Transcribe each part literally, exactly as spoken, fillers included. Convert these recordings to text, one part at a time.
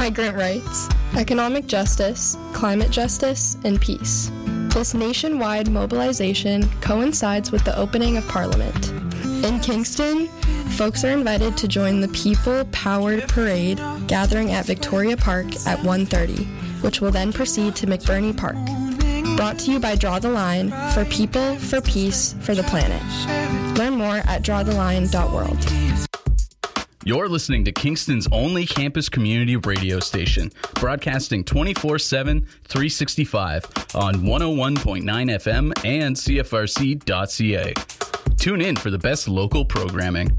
migrant rights, economic justice, climate justice, and peace. This nationwide mobilization coincides with the opening of Parliament. In Kingston, folks are invited to join the People-Powered Parade gathering at Victoria Park at one thirty, which will then proceed to McBurney Park. Brought to you by Draw the Line, for people, for peace, for the planet. Learn more at draw the line dot world. You're listening to Kingston's only campus community radio station, broadcasting twenty-four seven, three sixty-five on one oh one point nine F M and C F R C dot C A. Tune in for the best local programming.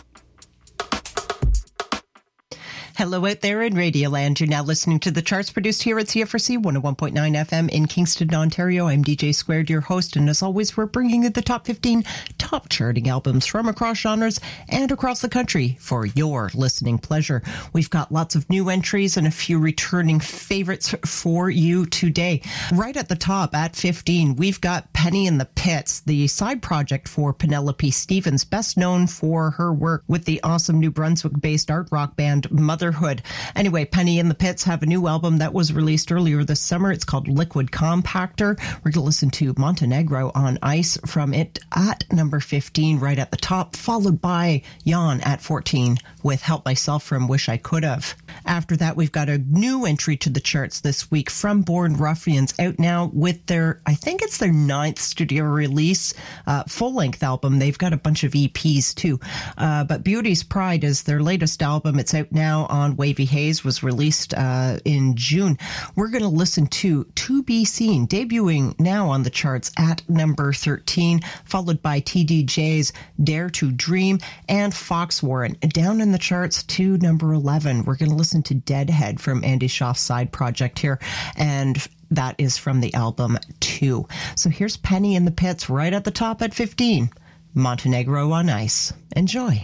Hello out there in Radioland. You're now listening to the charts produced here at C F R C one oh one point nine F M in Kingston, Ontario. I'm D J Squared, your host, and as always, we're bringing you the top fifteen top charting albums from across genres and across the country for your listening pleasure. We've got lots of new entries and a few returning favorites for you today. Right at the top at fifteen, we've got Penny in the Pits, the side project for Penelope Stevens, best known for her work with the awesome New Brunswick-based art rock band Mother Hood. Anyway, Penny in the Pits have a new album that was released earlier this summer. It's called Liquid Compactor. We're going to listen to Montenegro on Ice from it at number fifteen, right at the top, followed by Jan at fourteen with Help Myself from Wish I Could Have. After that, we've got a new entry to the charts this week from Born Ruffians, out now with their, I think it's their ninth studio release, uh, full-length album. They've got a bunch of E Ps too. Uh, but Beauty's Pride is their latest album. It's out now on Wavy Haze, was released uh, in June. We're going to listen to To Be Seen, debuting now on the charts at number thirteen, followed by T D J's Dare to Dream and Fox Warren down in the charts to number eleven. We're going to listen to Deadhead from Andy Schaaf's side project here, and that is from the album two. So here's Penny in the Pits right at the top at fifteen, Montenegro on Ice. Enjoy.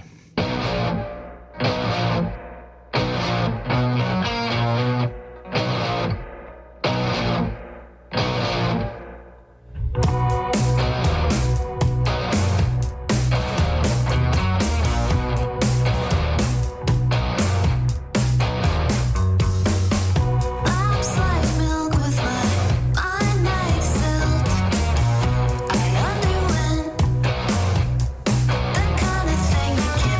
I underwent the kind of thing you can't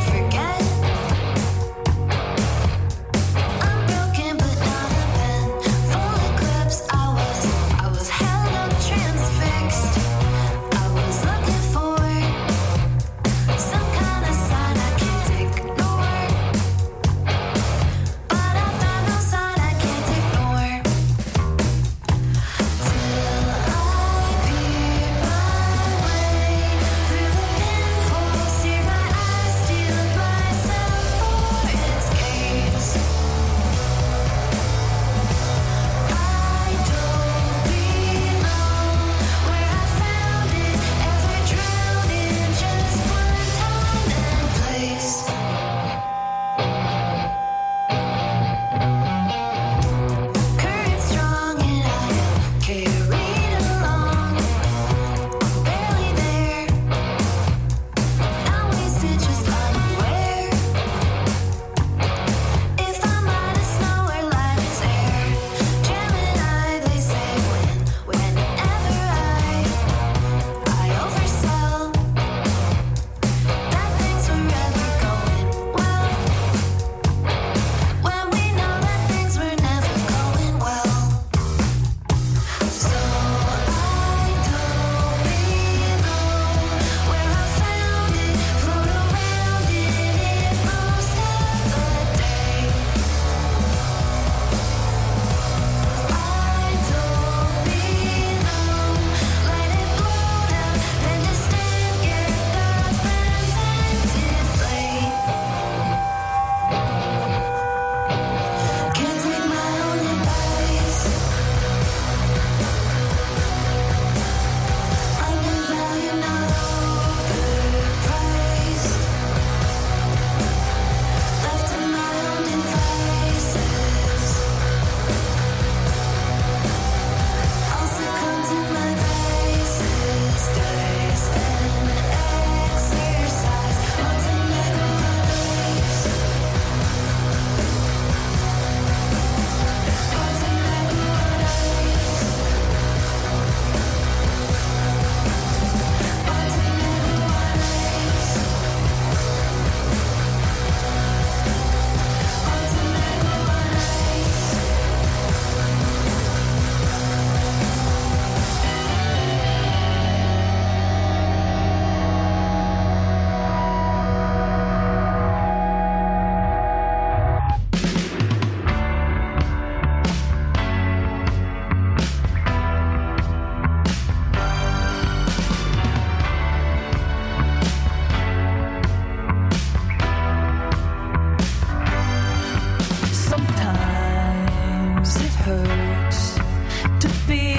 hurts to be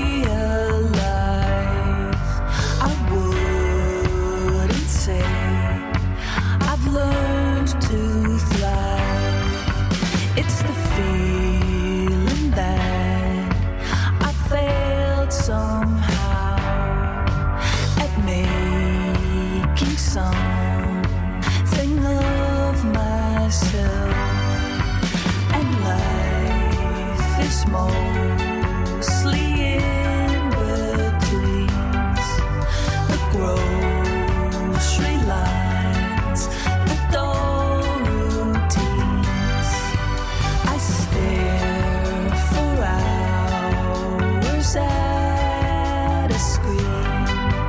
alive. I wouldn't say I've learned to thrive. It's the feeling that I failed somehow at making something of myself. And life is mostly in betweens, the grocery lines, the dull routines. I stare for hours at a screen,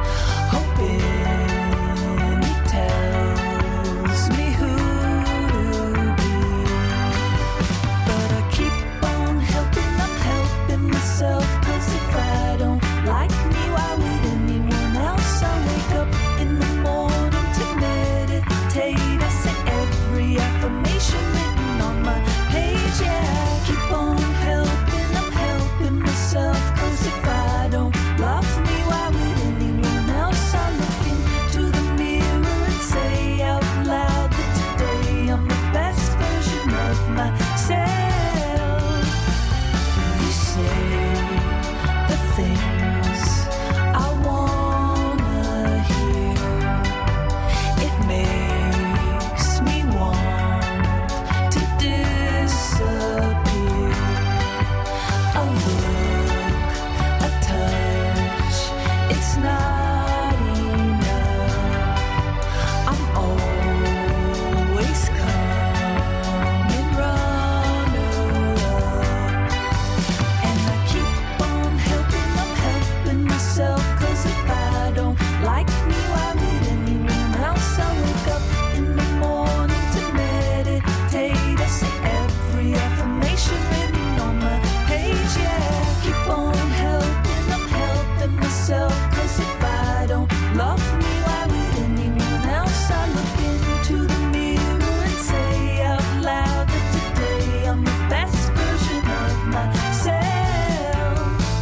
hoping it tells me who to be. But I keep on helping, I'm helping myself. 'Cause if I don't like me, why would anyone else? I wake up in the morning to meditate. I say every affirmation written on my page. Yeah, I keep on helping, I'm helping myself. 'Cause if I don't love me, why would anyone else? I look into the mirror and say out loud that today I'm the best version of myself. You say the things I wanna hear. It makes me want to disappear. A look, a touch, it's not enough. I'm always coming runner-up. And I keep on helping, I'm helping myself. 'Cause if I don't like me, why would anyone else? I wake up in the morning to meditate. I say every affirmation written on my page. Yeah, I keep on helping, I'm helping myself. 'Cause if I don't love me, why would anyone else? I look into the mirror and say out loud that today I'm the best version of myself.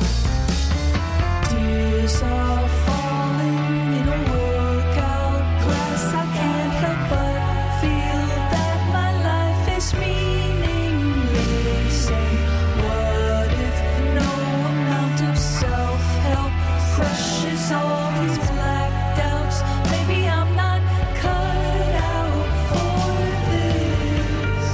Tears are falling in a workout class. I can't help but feel that my life is meaningless. And what if no amount of self-help crushes all these black doubts? Maybe I'm not cut out for this.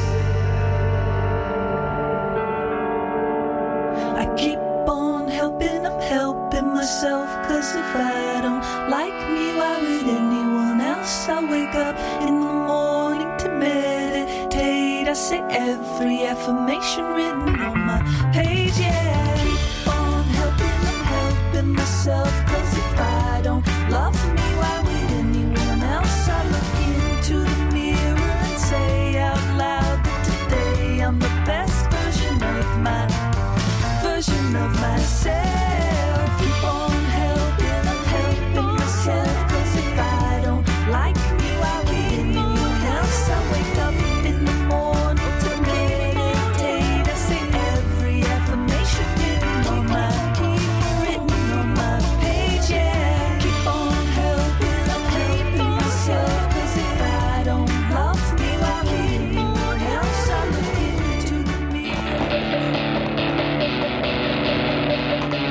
I keep on helping, I'm helping myself. 'Cause if I don't like me, why would anyone else? I wake up in the morning to meditate. I say every affirmation written on my page. Yeah, I keep on helping, I'm helping myself. 'Cause if I don't love me, why would anyone else? I look into the mirror and say out loud that today I'm the best version of my version of myself. Keep on helping, I'm helping myself. 'Cause if I don't like me, why would anyone else? I wake up in the morning to meditate. I say every affirmation written on my written on my page. Yeah, keep on helping, I'm helping myself. 'Cause if I don't love me, why would anyone else? I look into the mirror.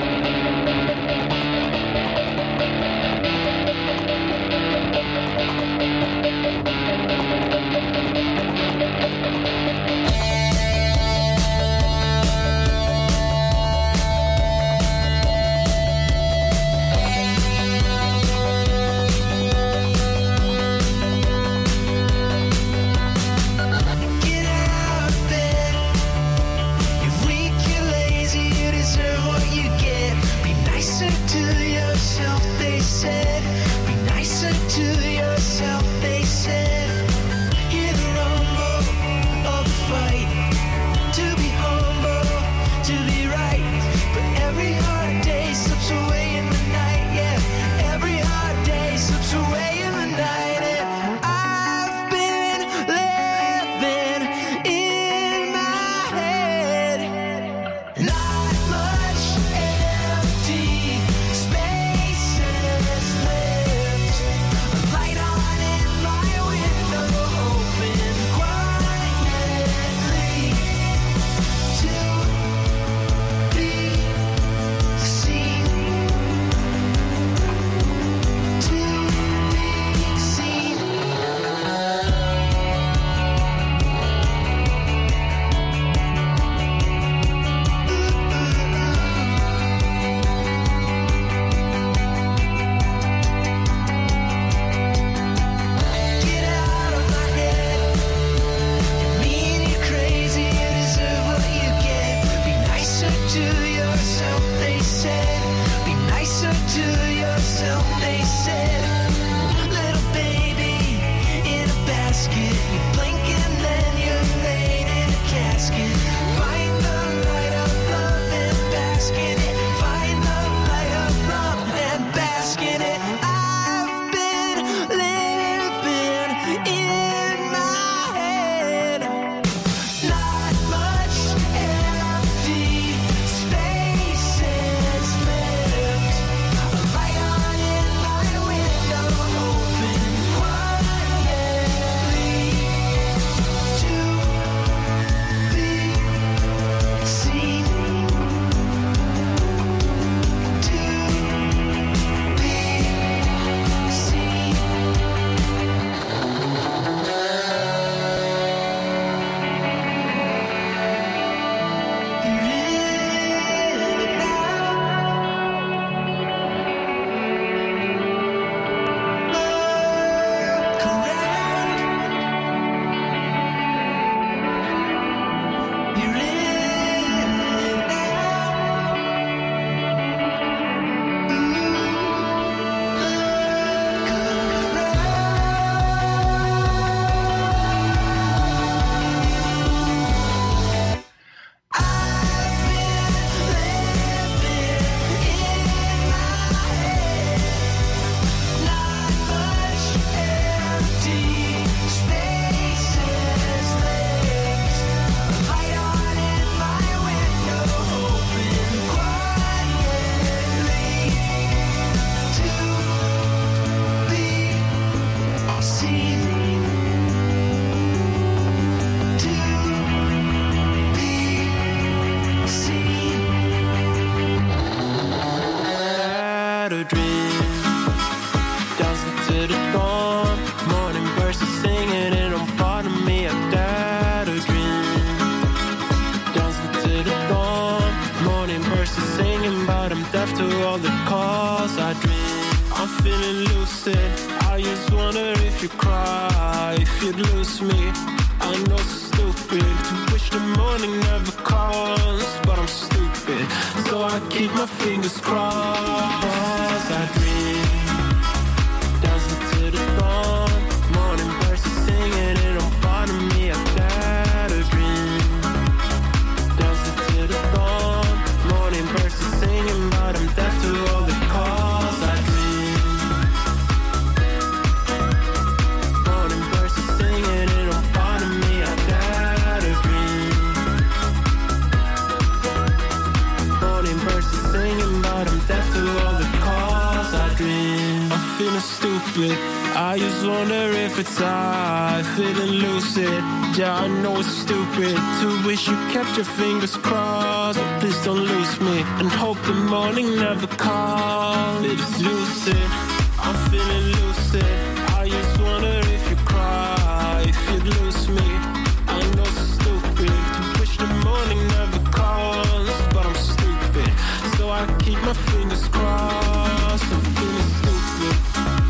Your fingers crossed, but please don't lose me. And hope the morning never comes. It's lucid, I'm feeling lucid. I just wonder if you cry, if you'd lose me. I know it's stupid to wish the morning never comes, but I'm stupid, so I keep my fingers crossed. I'm feeling stupid.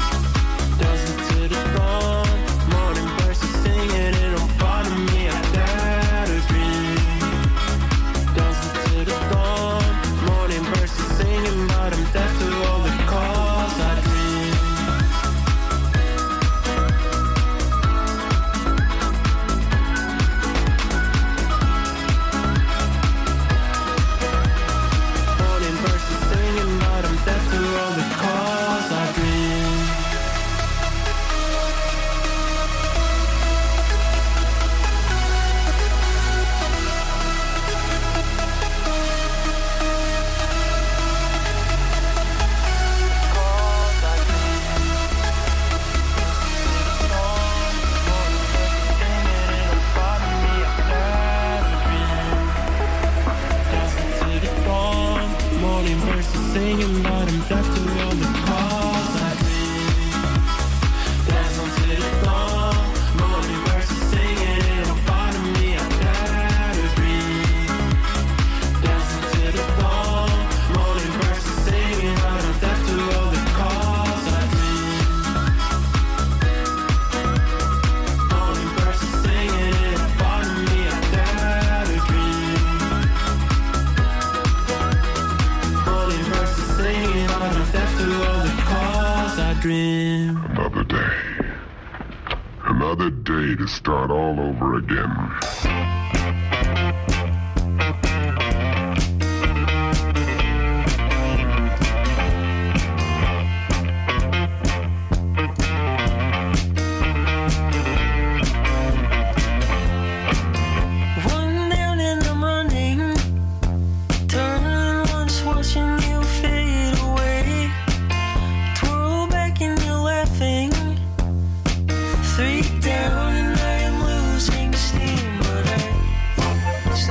Dancing to the dawn, morning birds are singing and I'm part of me. I got a dream. To the dawn, morning birds are singing, but I'm deaf to all the calls I dream. Morning birds are singing, but I'm deaf to all the calls I dream. Singing, but I'm deaf to all the calls I dream. Dance on to the dawn, morning birds are singing, and I'm part of me, I got a dream. Dance on to the dawn, morning birds are singing, but I'm deaf to all the calls I dream. Morning birds are singing, and I'm part of me, I got a dream. Morning birds are singing, but I'm deaf to all the calls I dream. Another day. Another day to start all over again. One down and I'm running, turning once, watching you fade away. Twirl back and you're laughing. Three down and I am losing steam, but I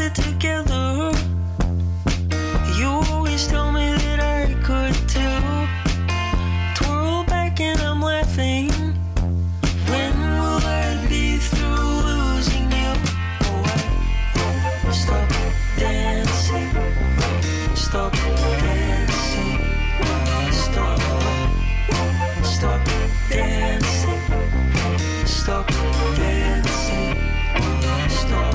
it together. You always tell me that I could too. Twirl back and I'm laughing. When will I be through losing you? Oh, I stop dancing. Stop dancing. Stop. Stop dancing. Stop dancing. Stop.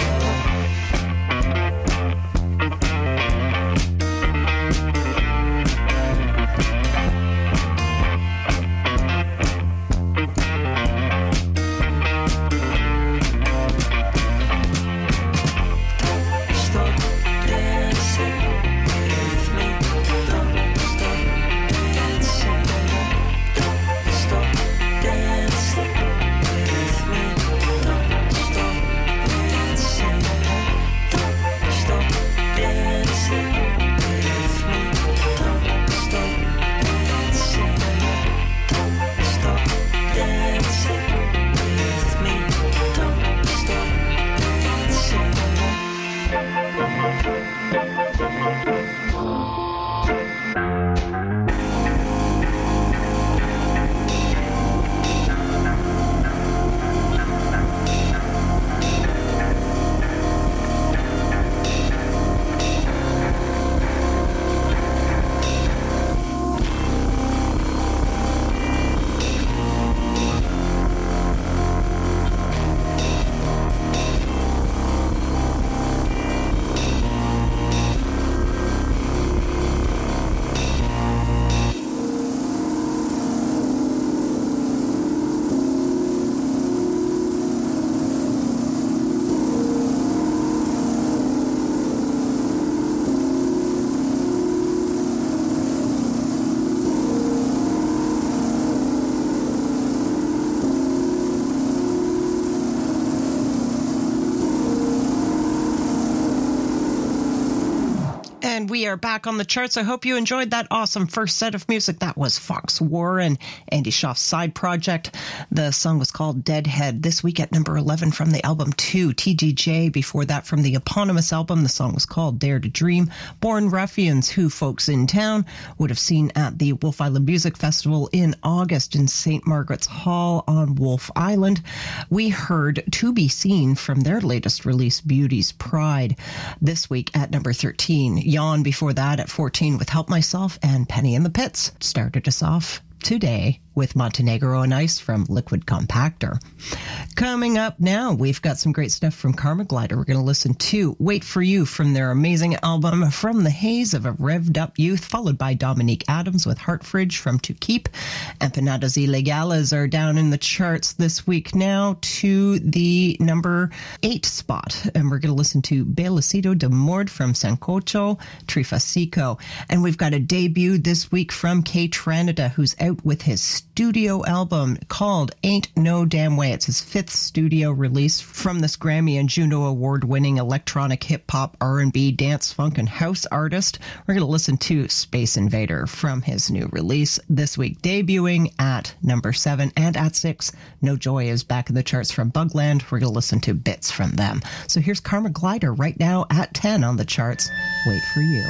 And we are back on the charts. I hope you enjoyed that awesome first set of music. That was Fox War and Andy Schaaf's side project. The song was called Deadhead. This week at number eleven from the album two, T G J. Before that, from the eponymous album, the song was called Dare to Dream. Born Ruffians, who folks in town would have seen at the Wolf Island Music Festival in August in Saint Margaret's Hall on Wolf Island. We heard To Be Seen from their latest release, Beauty's Pride. This week at number thirteen, Yawn before that at fourteen with Help Myself, and Penny in the Pits started us off today with Montenegro on Ice from Liquid Compactor. Coming up now, we've got some great stuff from Karma Glider. We're going to listen to Wait For You from their amazing album From the Haze of a Revved Up Youth, followed by Dominique Adams with Heart Fridge from To Keep. Empanadas Ilegales are down in the charts this week now to the number eight spot. And we're going to listen to Belicito de Mord from Sancocho, Trifasico. And we've got a debut this week from K Tranida, who's out with his studio album called Ain't No Damn Way. It's his fifth studio release from this Grammy and Juno Award-winning electronic hip-hop, R and B, dance, funk, and house artist. We're going to listen to Space Invader from his new release this week, debuting at number seven. And at six, No Joy is back in the charts from Bugland. We're going to listen to bits from them. So here's Karma Glider right now at ten on the charts. Wait For You.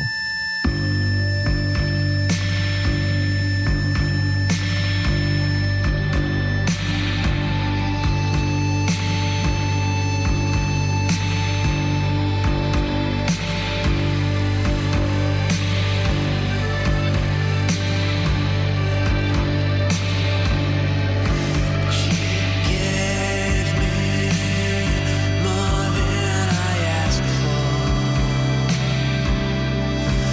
More than I asked for.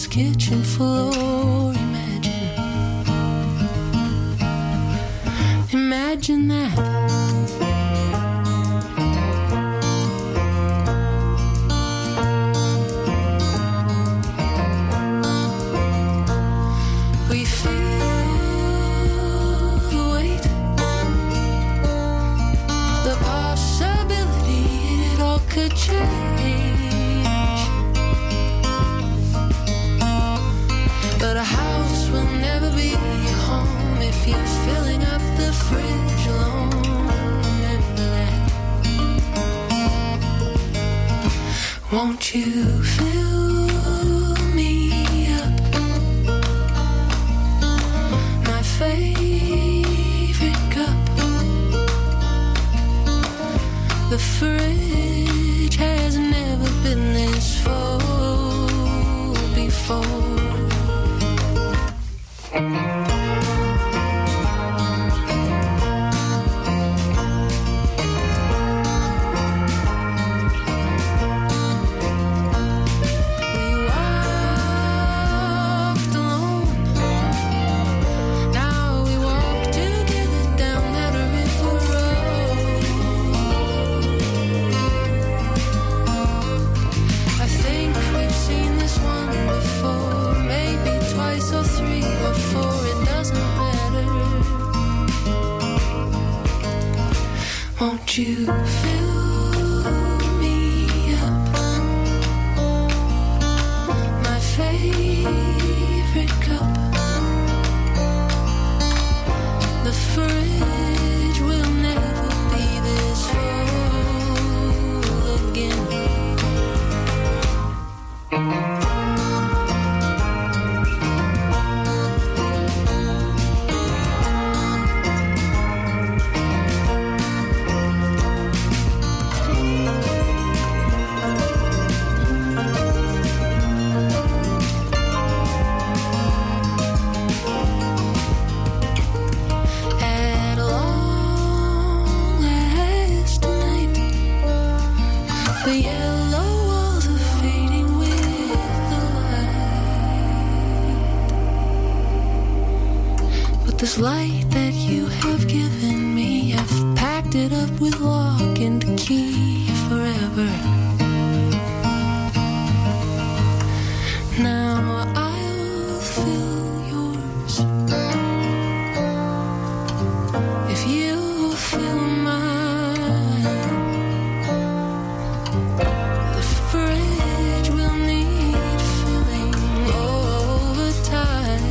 kitchen floor. Imagine, imagine that. We feel the weight, the possibility it all could change. But a house will never be a home if you're filling up the fridge alone. Remember that. Won't you fill me up? My favorite cup. The fridge has never been this full before. Won't you fill me up? My favorite cup. The fridge will never be this full again. This light that you have given me, I've packed it up with lock and key forever. Now I'll fill yours if you fill mine. The fridge will need filling over time.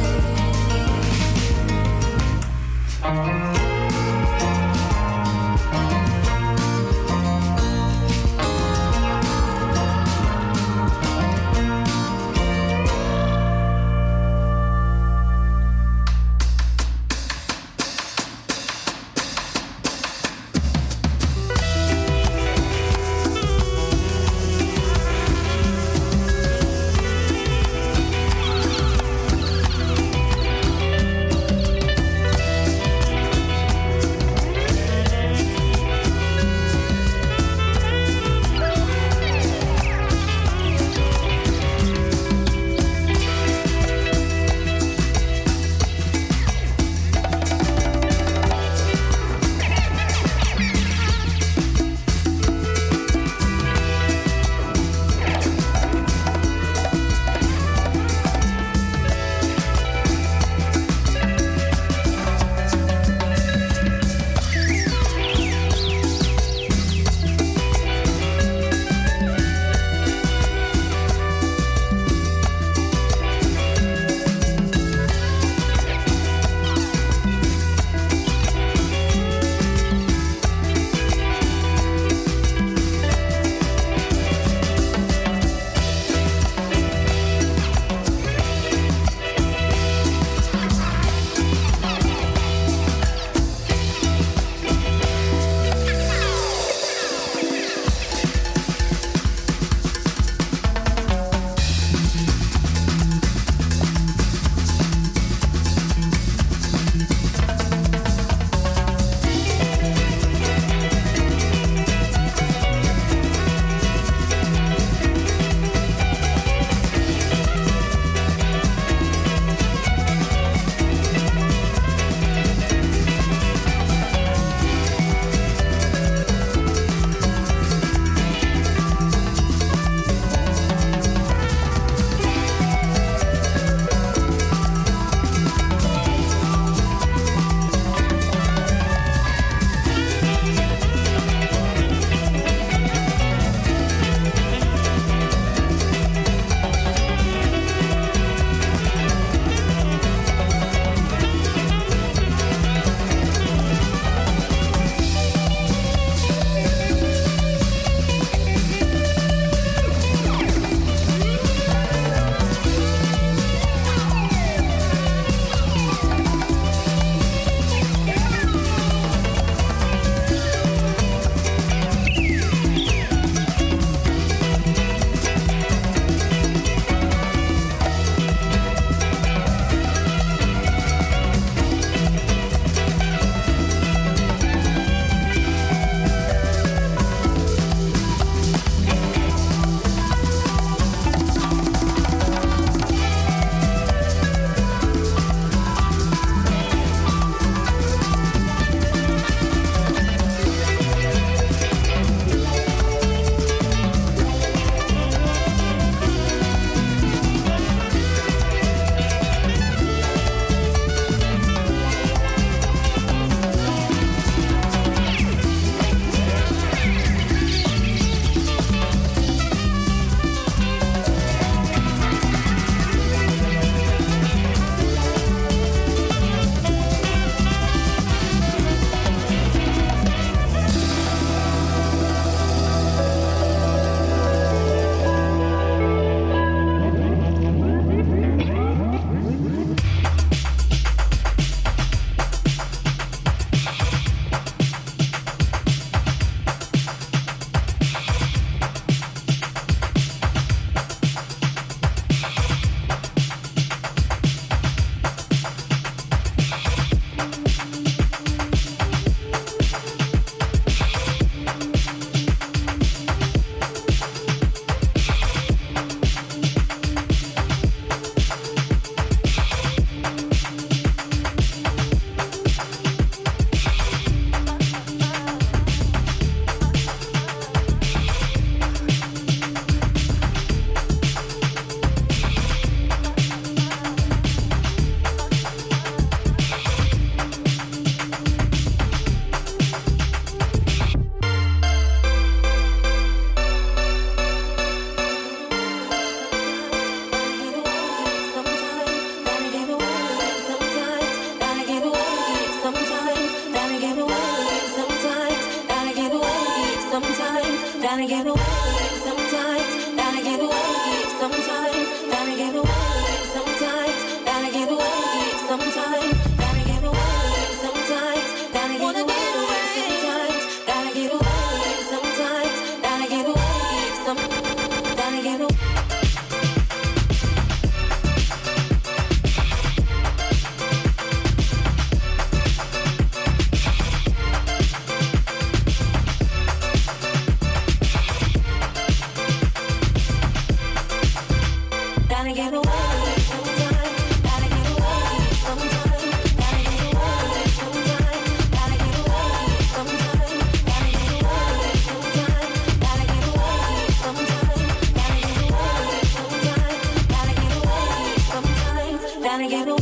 get away sometime. Gotta get away sometime. Gotta get away sometime. Gotta get away sometime. Gotta get away sometime. Gotta get away sometime. Gotta get away sometime. Gotta get away sometime. Gotta get away.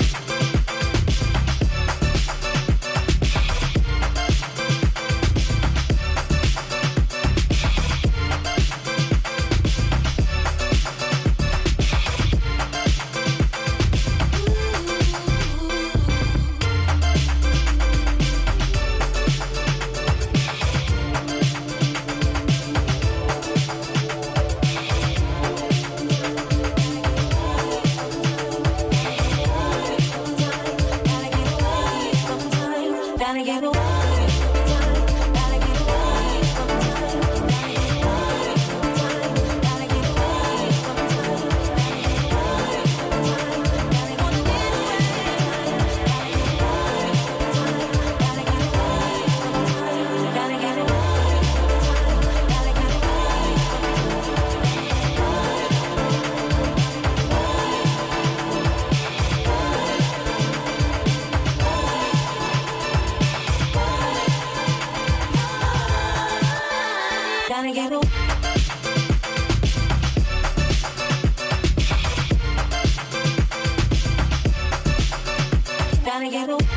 Gotta get away sometime. Gotta get away sometime. Gotta get away sometime. Gotta get away sometime. Gotta get away sometime. Gotta get away sometime. Gotta get away sometime. Gotta get away sometime. Gotta get away Gotta get away. Gotta get away.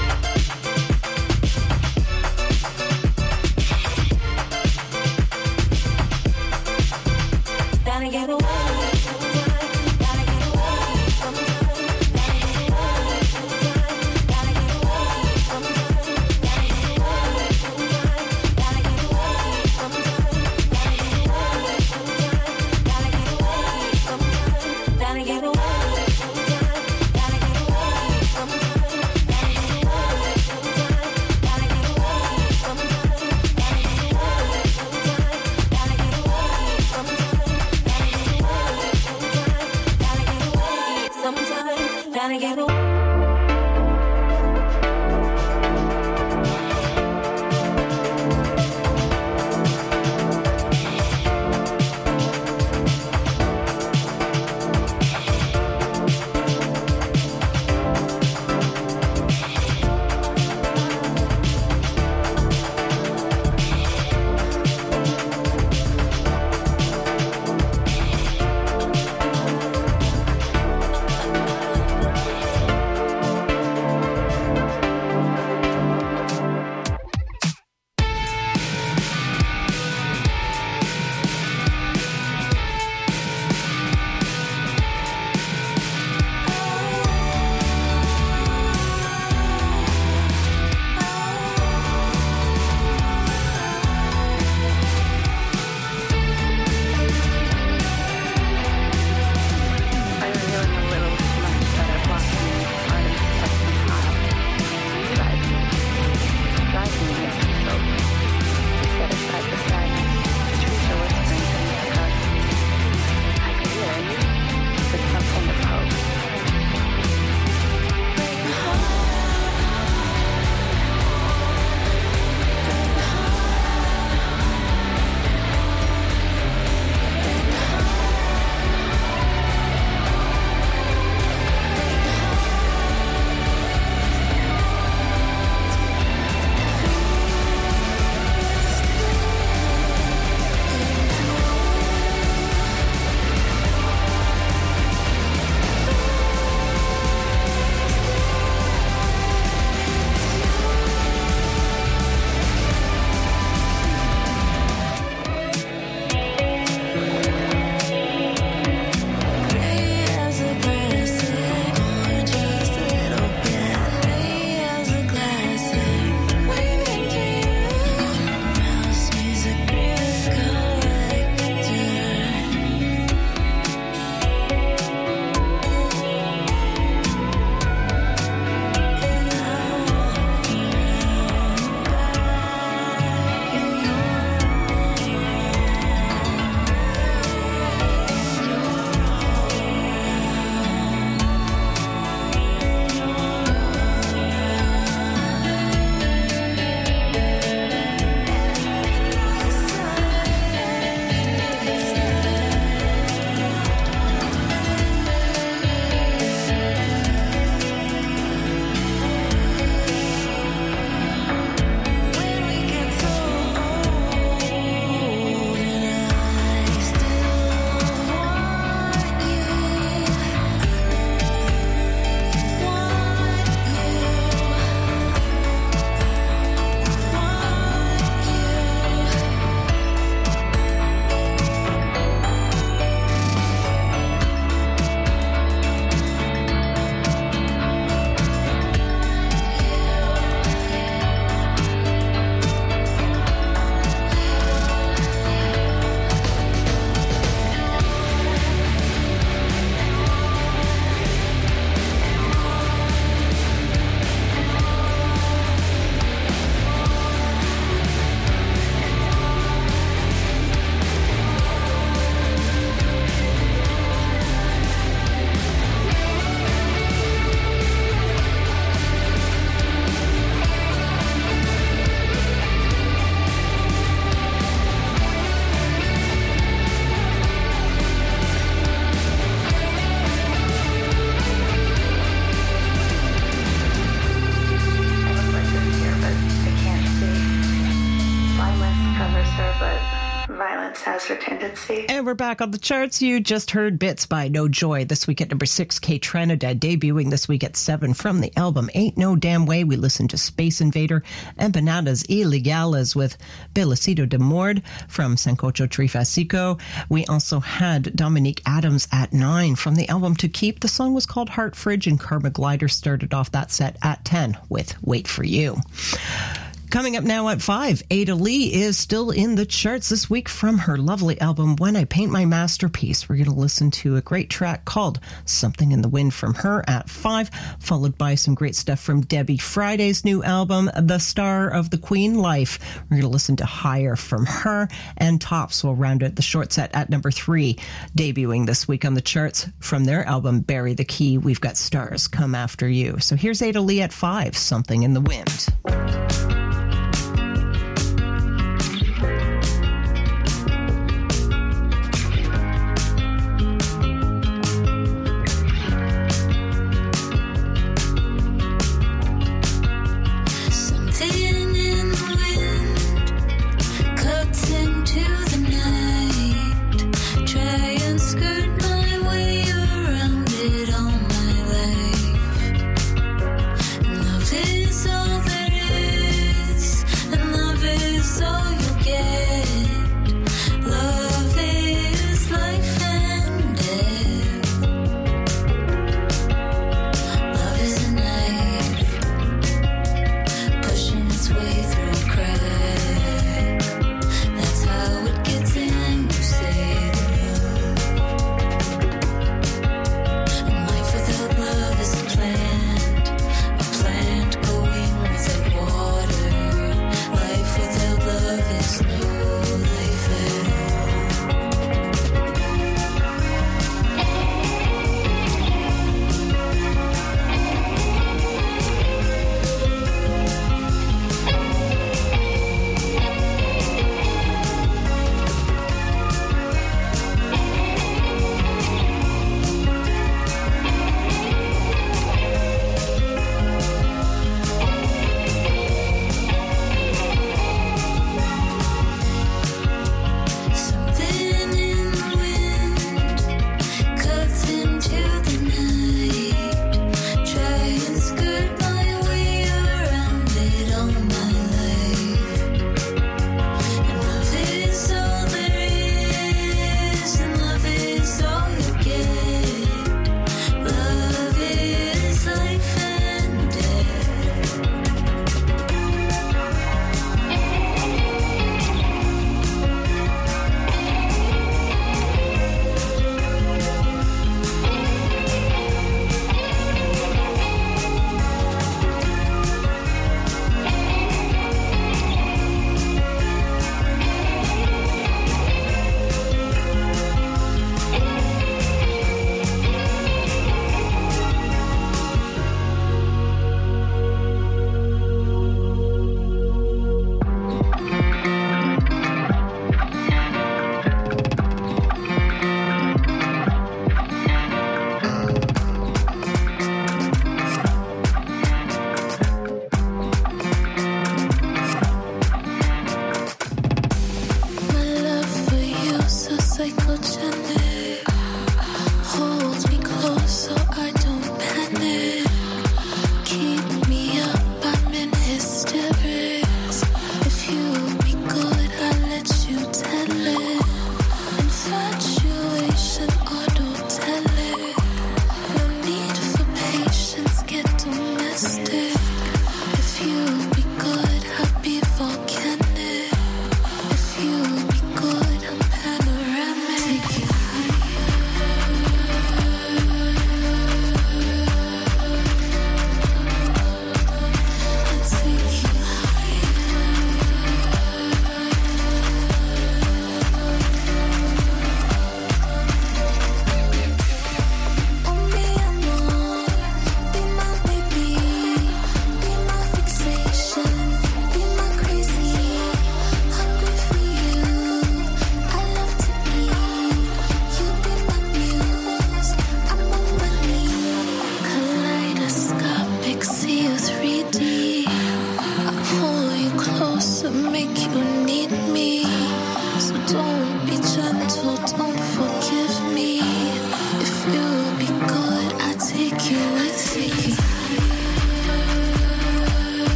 Gotta get away sometime. Gotta get away sometime. Gotta get away sometime. Gotta get away sometime. Gotta get away sometime. Gotta get away sometime. Gotta get away sometime. Gotta get away sometime. Gotta get away sometime. Gotta get away sometime. Gotta get away sometime. Gotta get away sometime. Gotta get away sometime. Gotta get away sometime. Gotta get away. a tendency. And we're back on the charts. You just heard Bits by No Joy. This week at number six, K Trinidad, debuting this week at seven from the album Ain't No Damn Way. We listened to Space Invader and Bananas Ilegales with Belicito de Mord from Sancocho Trifasico. We also had Dominique Adams at nine from the album To Keep. The song was called Heart Fridge, and Karma Glider started off that set at ten with Wait For You. Coming up now at five, Ada Lee is still in the charts this week from her lovely album When I Paint My Masterpiece. We're going to listen to a great track called Something in the Wind from her at five, followed by some great stuff from Debbie Friday's new album, The Star of the Queen Life. We're going to listen to Higher from her, and Tops will round out the short set at number three. Debuting this week on the charts from their album Bury the Key, we've got Stars Come After You. So here's Ada Lee at five, Something in the Wind. Love is all there is.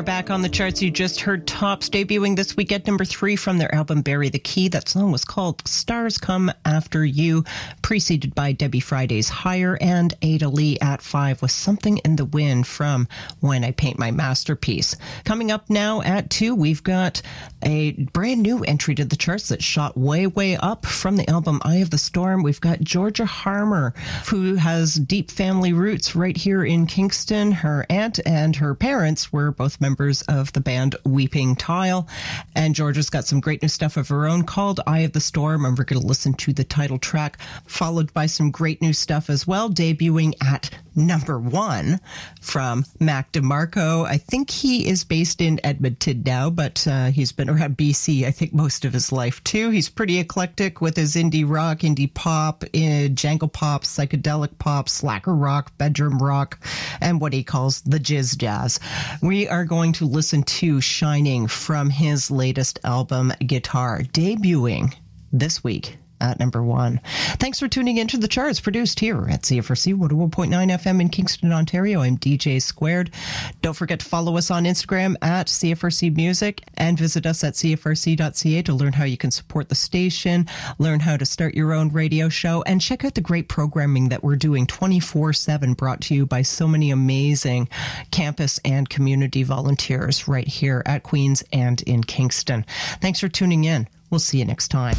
are back on the charts. You just heard Tops debuting this week at number three from their album Bury the Key. That song was called Stars Come After You, preceded by Debbie Friday's Higher, and Ada Lee at five with Something in the Wind from When I Paint My Masterpiece. Coming up now at two, we've got a brand new entry to the charts that shot way, way up from the album Eye of the Storm. We've got Georgia Harmer, who has deep family roots right here in Kingston. Her aunt and her parents were both members of the band Weeping Tile, and Georgia's got some great new stuff of her own called Eye of the Storm, and we're going to listen to the title track, followed by some great new stuff as well, debuting at number one from Mac DeMarco. I think he is based in Edmonton now, but uh, he's been around B C, I think, most of his life too. He's pretty eclectic with his indie rock, indie pop, uh, jangle pop, psychedelic pop, slacker rock, bedroom rock, and what he calls the jizz jazz. We are going to listen to Shining from his latest album, Guitar, debuting this week at number one. Thanks for tuning into the charts produced here at C F R C one oh one point nine F M in Kingston, Ontario. I'm D J Squared. Don't forget to follow us on Instagram at C F R C Music and visit us at C F R C dot C A to learn how you can support the station, learn how to start your own radio show, and check out the great programming that we're doing twenty-four seven, brought to you by so many amazing campus and community volunteers right here at Queen's and in Kingston. Thanks for tuning in. We'll see you next time.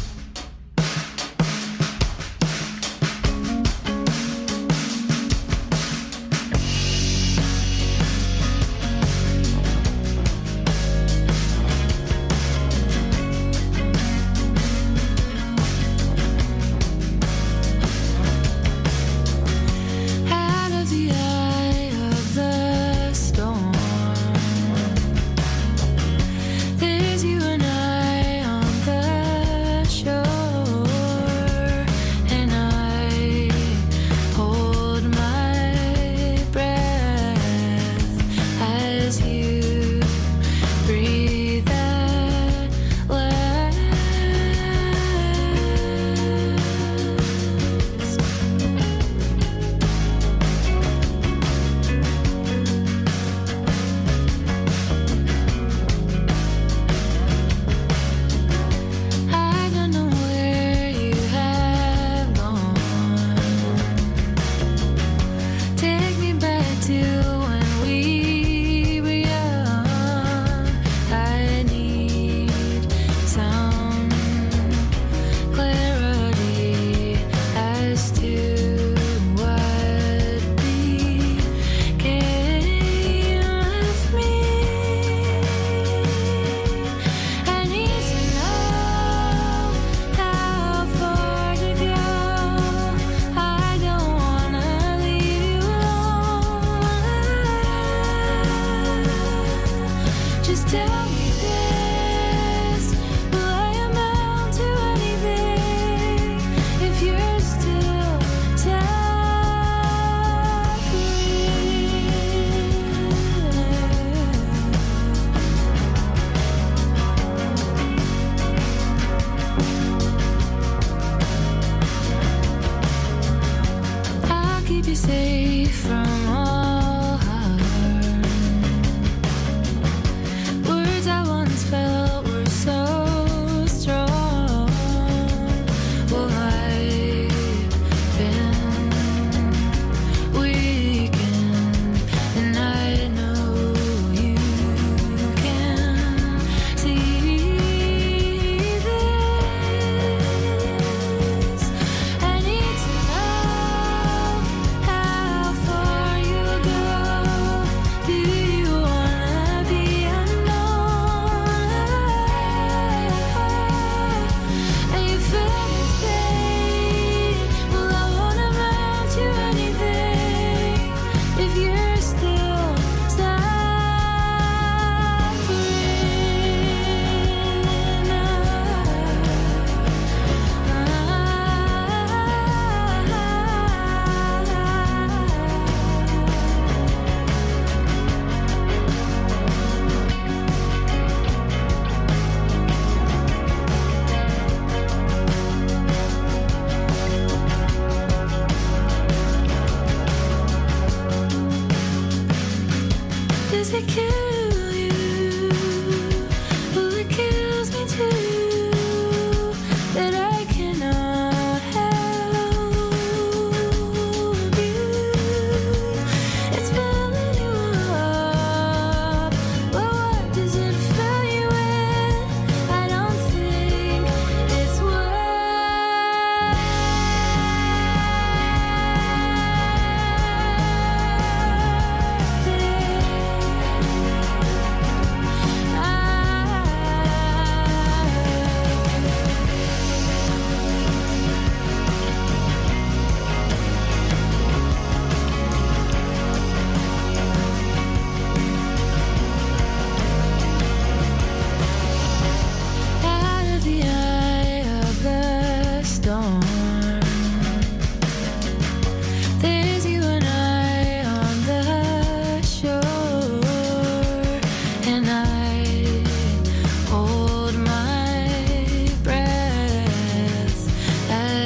Does it kill you?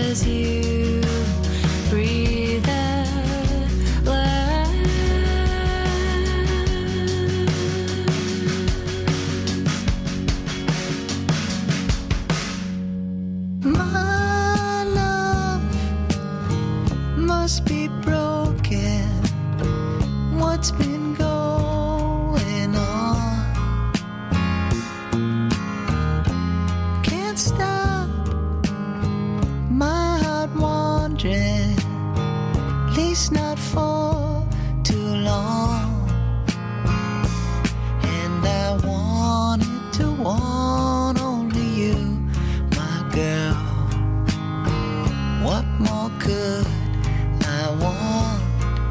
as you breathe out loud. My love must be broken. What's been going on? Can't stop my heart wandering, at least not for too long. And I wanted to want only you, my girl. What more could I want?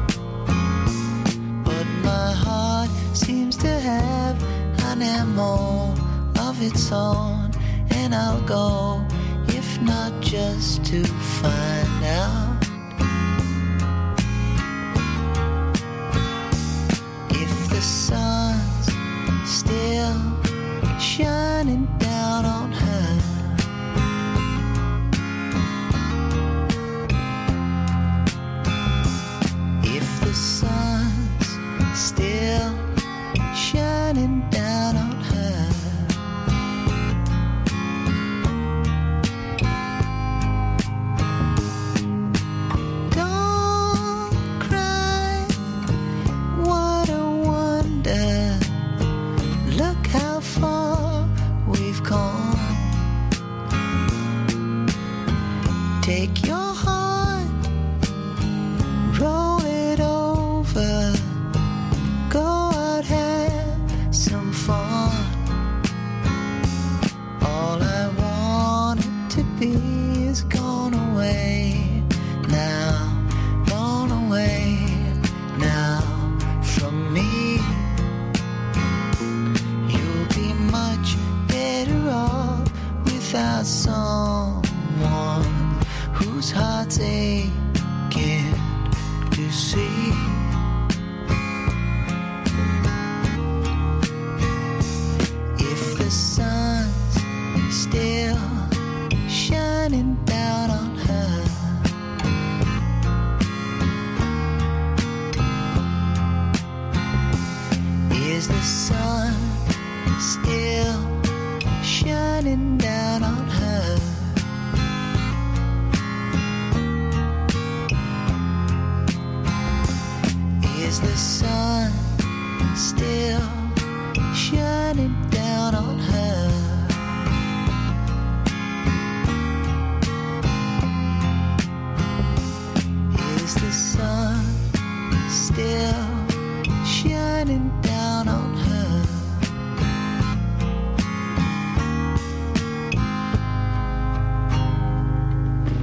But my heart seems to have an M O of its own, and I'll go, if not just to find out if the sun's still shining down on her. If the sun's still shining down on her. Don't cry, what a wonder. Look how far we've come. Take your heart, roll it over, go out, have some fun. All I wanted to be is gone away now, gone away now from me. You'll be much better off without someone whose heart's aching to see.